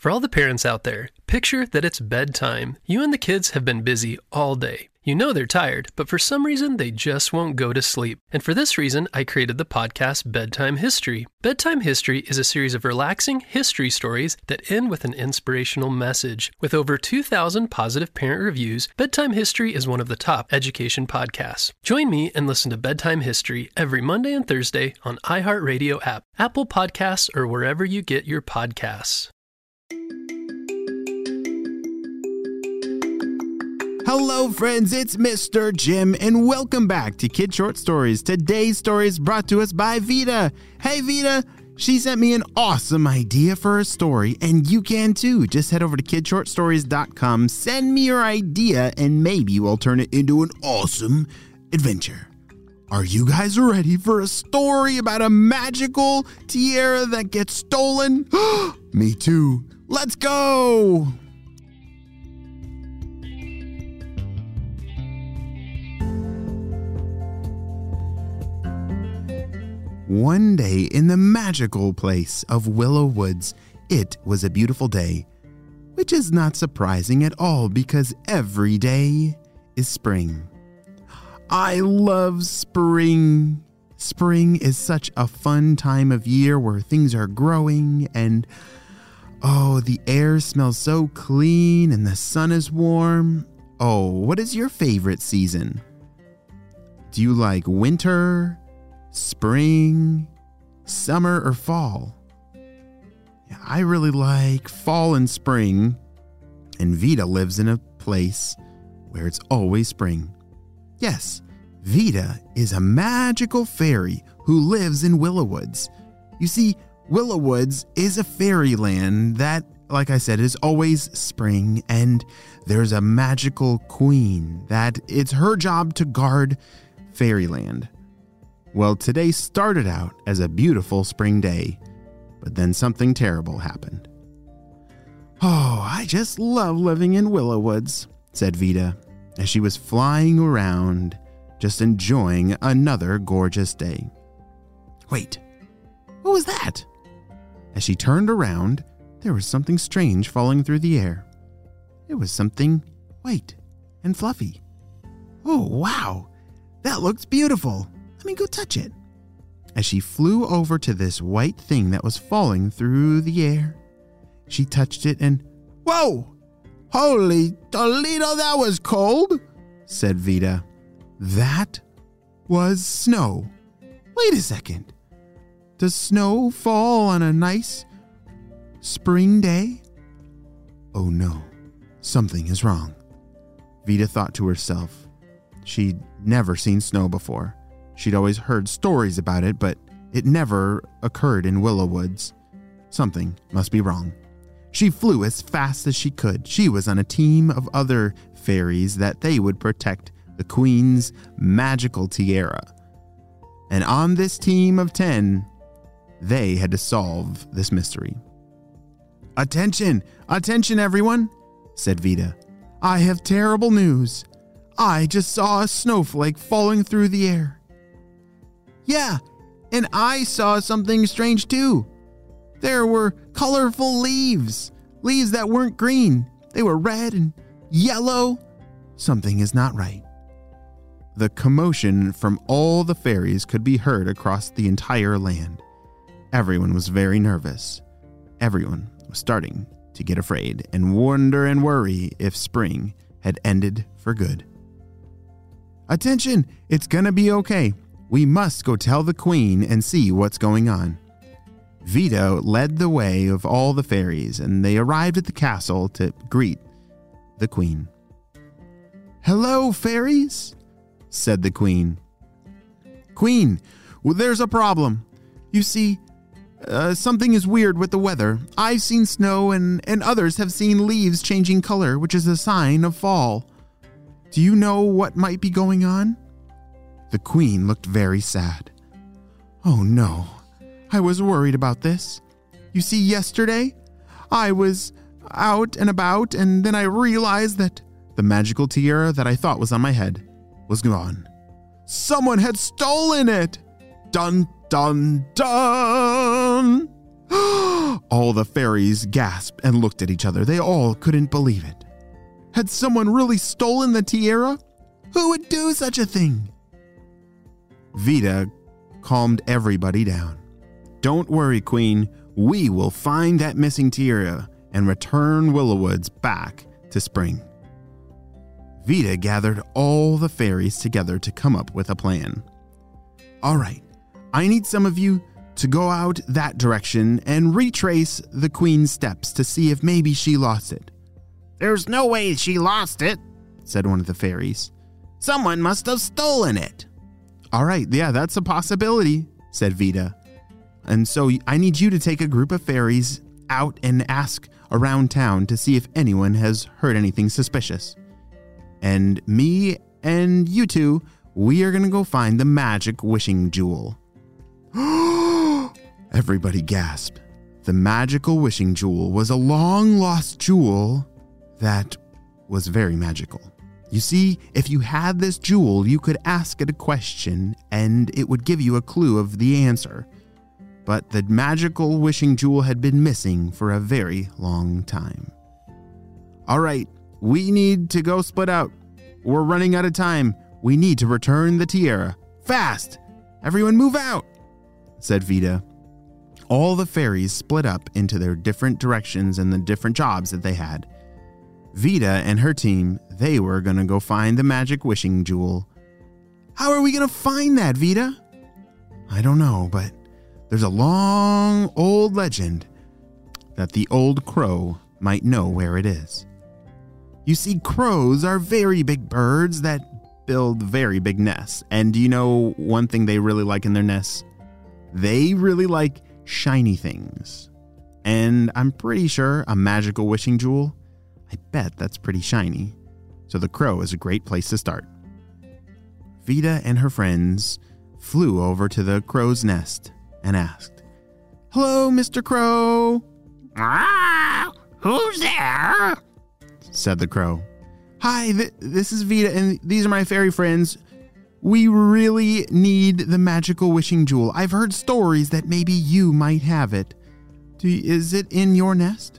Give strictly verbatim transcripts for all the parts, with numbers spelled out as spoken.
For all the parents out there, picture that it's bedtime. You and the kids have been busy all day. You know they're tired, but for some reason they just won't go to sleep. And for this reason, I created the podcast Bedtime History. Bedtime History is a series of relaxing history stories that end with an inspirational message. With over two thousand positive parent reviews, Bedtime History is one of the top education podcasts. Join me and listen to Bedtime History every Monday and Thursday on iHeartRadio app, Apple Podcasts, or wherever you get your podcasts. Hello friends, it's Mister Jim, and welcome back to Kid Short Stories. Today's story is brought to us by Vita. Hey Vita, she sent me an awesome idea for a story, and you can too. Just head over to kid short stories dot com, send me your idea, and maybe we'll turn it into an awesome adventure. Are you guys ready for a story about a magical tiara that gets stolen? Me too. Let's go! One day in the magical place of Willow Woods, it was a beautiful day, which is not surprising at all because every day is spring. I love spring. Spring is such a fun time of year where things are growing and, oh, the air smells so clean and the sun is warm. Oh, what is your favorite season? Do you like winter, spring, summer, or fall? Yeah, I really like fall and spring, and Vita lives in a place where it's always spring. Yes, Vita is a magical fairy who lives in Willow Woods. You see, Willow Woods is a fairyland that, like I said, is always spring, and there's a magical queen that it's her job to guard fairyland. Well, today started out as a beautiful spring day, but then something terrible happened. Oh, I just love living in Willow Woods, said Vita, as she was flying around, just enjoying another gorgeous day. Wait, what was that? As she turned around, there was something strange falling through the air. It was something white and fluffy. Oh, wow, that looks beautiful. Let me go touch it. As she flew over to this white thing that was falling through the air, she touched it and, whoa! Holy Toledo, that was cold, said Vita. That was snow. Wait a second. Does snow fall on a nice spring day? Oh no, something is wrong. Vita thought to herself. She'd never seen snow before. She'd always heard stories about it, but it never occurred in Willow Woods. Something must be wrong. She flew as fast as she could. She was on a team of other fairies that they would protect the Queen's magical tiara. And on this team of ten, they had to solve this mystery. Attention! Attention, everyone! said Vita. I have terrible news. I just saw a snowflake falling through the air. Yeah, and I saw something strange too. There were colorful leaves, leaves that weren't green. They were red and yellow. Something is not right. The commotion from all the fairies could be heard across the entire land. Everyone was very nervous. Everyone was starting to get afraid and wonder and worry if spring had ended for good. Attention, it's gonna be okay. We must go tell the Queen and see what's going on. Vita led the way of all the fairies, and they arrived at the castle to greet the Queen. Hello, fairies, said the Queen. Queen, well, there's a problem. You see, uh, something is weird with the weather. I've seen snow, and, and others have seen leaves changing color, which is a sign of fall. Do you know what might be going on? The Queen looked very sad. Oh no, I was worried about this. You see, yesterday, I was out and about, and then I realized that the magical tiara that I thought was on my head was gone. Someone had stolen it! Dun, dun, dun! All the fairies gasped and looked at each other. They all couldn't believe it. Had someone really stolen the tiara? Who would do such a thing? Vita calmed everybody down. Don't worry, Queen. We will find that missing tiara and return Willowwoods back to spring. Vita gathered all the fairies together to come up with a plan. All right, I need some of you to go out that direction and retrace the Queen's steps to see if maybe she lost it. There's no way she lost it, said one of the fairies. Someone must have stolen it. All right, yeah, that's a possibility, said Vita. And so I need you to take a group of fairies out and ask around town to see if anyone has heard anything suspicious. And me and you two, we are going to go find the magic wishing jewel. Everybody gasped. The magical wishing jewel was a long-lost jewel that was very magical. You see, if you had this jewel, you could ask it a question and it would give you a clue of the answer. But the magical wishing jewel had been missing for a very long time. All right, we need to go split out. We're running out of time. We need to return the tiara. Fast! Everyone move out, said Vita. All the fairies split up into their different directions and the different jobs that they had. Vita and her team, they were going to go find the magic wishing jewel. How are we going to find that, Vita? I don't know, but there's a long old legend that the old crow might know where it is. You see, crows are very big birds that build very big nests. And do you know one thing they really like in their nests? They really like shiny things. And I'm pretty sure a magical wishing jewel, I bet that's pretty shiny. So the crow is a great place to start. Vita and her friends flew over to the crow's nest and asked, "Hello, Mister Crow." Ah, who's there? Said the crow. "Hi, th- this is Vita, and these are my fairy friends. We really need the magical wishing jewel. I've heard stories that maybe you might have it. Do, is it in your nest?"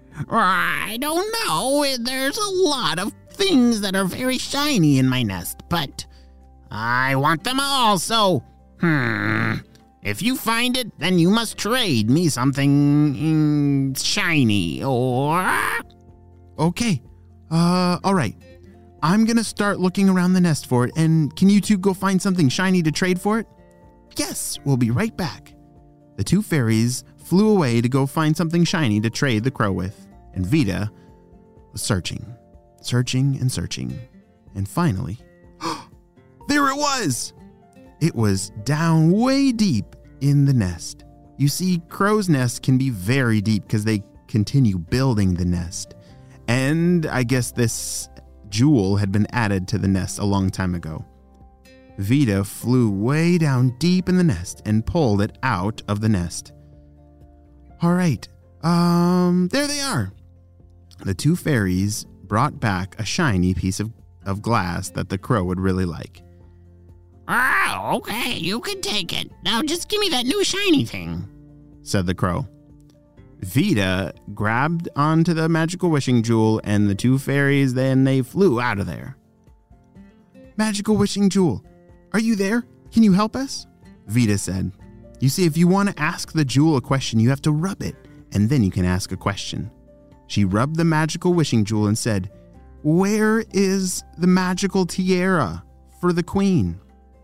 I don't know. There's a lot of things that are very shiny in my nest, but I want them all, so, hmm, if you find it, then you must trade me something mm, shiny, or... Okay, uh, all right. I'm gonna start looking around the nest for it, and can you two go find something shiny to trade for it? Yes, we'll be right back. The two fairies flew away to go find something shiny to trade the crow with, and Vita was searching, searching and searching, and finally, there it was! It was down way deep in the nest. You see, crow's nests can be very deep because they continue building the nest. And I guess this jewel had been added to the nest a long time ago. Vita flew way down deep in the nest and pulled it out of the nest. All right, um, there they are. The two fairies brought back a shiny piece of, of glass that the crow would really like. Oh, okay, you can take it. Now just give me that new shiny thing, said the crow. Vita grabbed onto the magical wishing jewel, and the two fairies, then they flew out of there. Magical wishing jewel, are you there? Can you help us? Vita said. You see, if you want to ask the jewel a question, you have to rub it, and then you can ask a question. She rubbed the magical wishing jewel and said, "Where is the magical tiara for the queen?"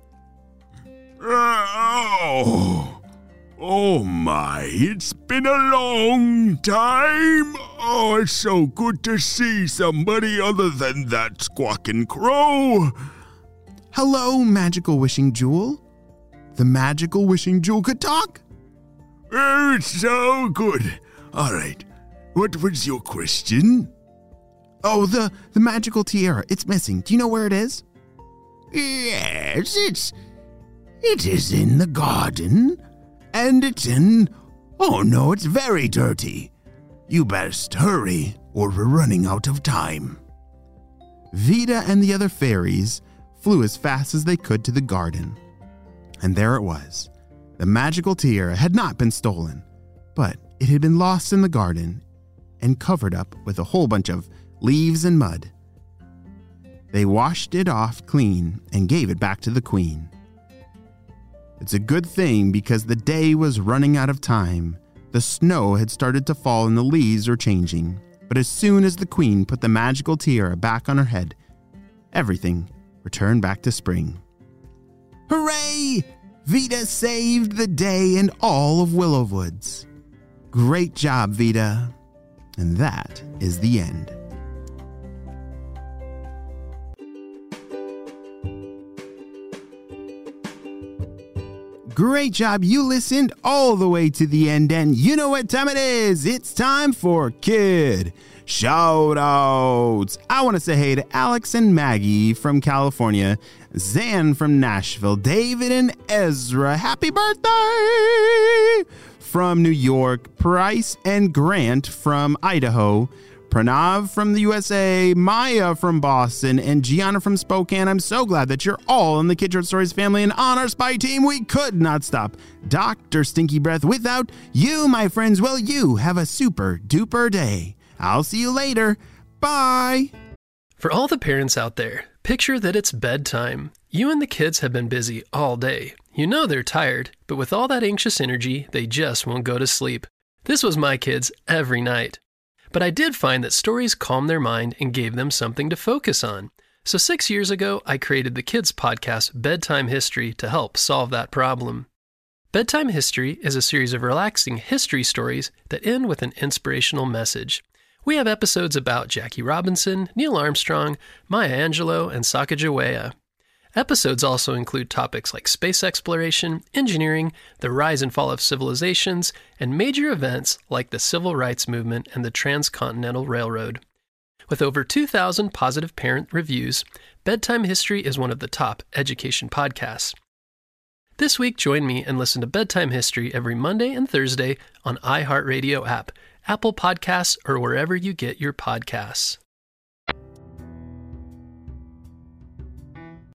Oh, oh my, it's been a long time. Oh, it's so good to see somebody other than that squawking crow. Hello, magical wishing jewel. The magical wishing jewel could talk. Oh, it's so good. All right, what was your question? Oh, the, the magical tiara. It's missing. Do you know where it is? Yes, it's... It is in the garden, and it's in... Oh no, it's very dirty. You best hurry, or we're running out of time. Vita and the other fairies flew as fast as they could to the garden. And there it was. The magical tiara had not been stolen, but It had been lost in the garden and covered up with a whole bunch of leaves and mud. They washed it off clean and gave it back to the queen. It's a good thing because the day was running out of time. The snow had started to fall and the leaves were changing. But as soon as the queen put the magical tiara back on her head, everything returned back to spring. Hooray! Vita saved the day and all of Willow Woods. Great job, Vita. And that is the end. Great job. You listened all the way to the end, and you know what time it is. It's time for Kid Shoutouts. I want to say hey to Alex and Maggie from California, Zan from Nashville, David and Ezra, happy birthday! From New York, Price and Grant from Idaho, Pranav from the U S A, Maya from Boston, and Gianna from Spokane. I'm so glad that you're all in the Kid Short Stories family, and on our spy team, we could not stop Doctor Stinky Breath without you, my friends. Well, you have a super duper day. I'll see you later. Bye. For all the parents out there, picture that it's bedtime. You and the kids have been busy all day. You know they're tired, but with all that anxious energy, they just won't go to sleep. This was my kids every night. But I did find that stories calmed their mind and gave them something to focus on. So six years ago, I created the kids' podcast, Bedtime History, to help solve that problem. Bedtime History is a series of relaxing history stories that end with an inspirational message. We have episodes about Jackie Robinson, Neil Armstrong, Maya Angelou, and Sacagawea. Episodes also include topics like space exploration, engineering, the rise and fall of civilizations, and major events like the Civil Rights Movement and the Transcontinental Railroad. With over two thousand positive parent reviews, Bedtime History is one of the top education podcasts. This week, join me and listen to Bedtime History every Monday and Thursday on iHeartRadio app, Apple Podcasts, or wherever you get your podcasts.